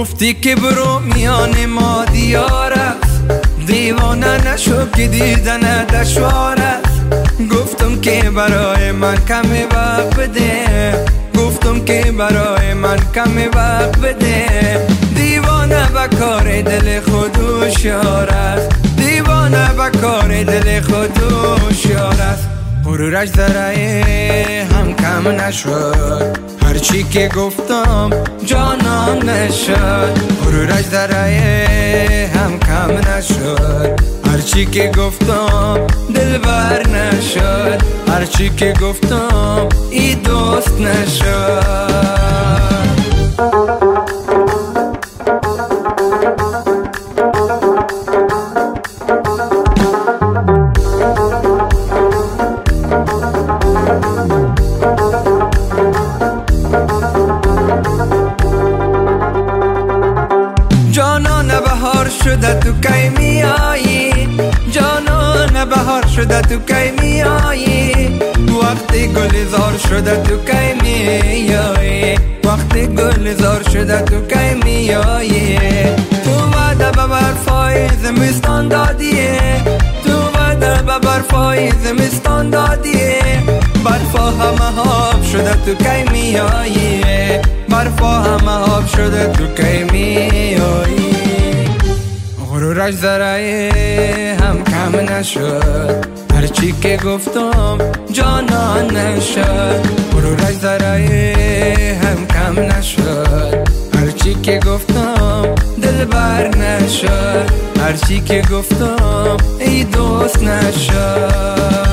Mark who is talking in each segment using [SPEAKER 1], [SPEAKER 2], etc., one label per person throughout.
[SPEAKER 1] گفتی که برو میان ما دیار است، دیوانه نشو که دیدن دشوار است. گفتم که برای من کمی وقت بده، گفتم که برای من کمی وقت بده. دیوانه به کار دل خود هوشیار است، دیوانه به کار دل خود هوشیار است. غرورش ذره هم کم نشد، هرچی که گفتم جانم نشد. غرورش ذره هم کم نشد، هرچی که گفتم دلبر نشد، هرچی که گفتم ای دوست نشد. جانان بهار شده تو کی میایی، جانان بهار شده تو کی میایی. وقتی گلزار شده تو کی میایی، وقتی گلزار شده تو کی میایی. تو وعده به برفای زمستان دادیه، تو وعده به برفای زمستان دادیه. برفا همه آب شده تو کی میایی، برفا همه آب شده تو کی میایی. غرورش ذره هم کم نشد، هرچی که گفتم جانان نشد. غرورش ذره هم کم نشد، هرچی که گفتم دلبر نشد، هرچی که گفتم ای دوست نشد.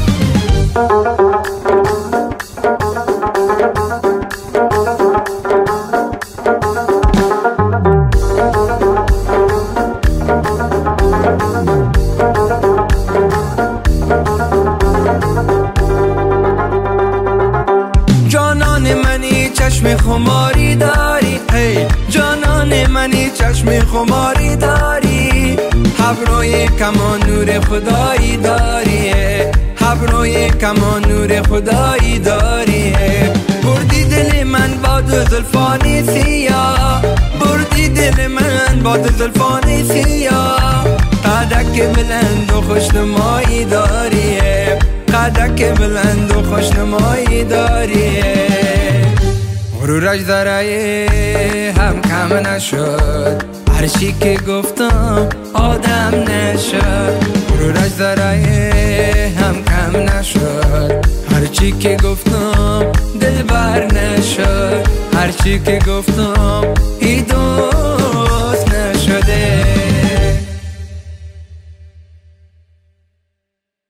[SPEAKER 1] جانان منی چشم خماری داری، ای جانان منی چشم خماری داری. ابروی کمان نور خدایی داری، ابروی کمان نور خدایی داری. بردی دل من با دو زلفانی سیاه، بردی دل من با دو زلفانی سیاه. قدک بلند و خوشنمایی داری، قدک بلند و خوشنمایی داری. غرورش ذره هم کم نشد، هرچی که گفتم آدم نشد. غرورش ذره هم کم نشد، هرچی که گفتم دلبر نشد، هرچی که گفتم ای دوست